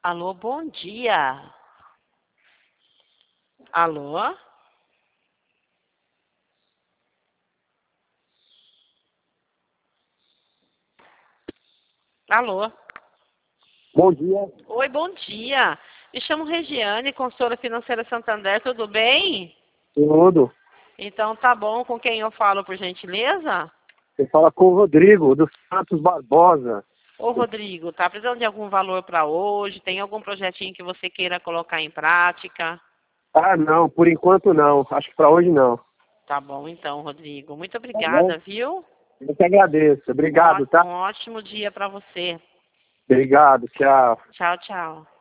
Alô, bom dia. Alô? Alô? Bom dia, Oi, bom dia. Me chamo Regiane, consultora financeira Santander, tudo bem? tudo. Então tá bom, com quem eu falo, por gentileza? Você fala com o Rodrigo, do Santos Barbosa. Ô, Rodrigo, tá precisando de algum valor para hoje? Tem algum projetinho que você queira colocar em prática? Ah, não, por enquanto não. Acho que para hoje não. Tá bom então, Rodrigo. Muito Tá bom? obrigada, viu? Eu que agradeço. Obrigado, tá? Um ótimo dia para você. Obrigado, tchau. Tchau, tchau.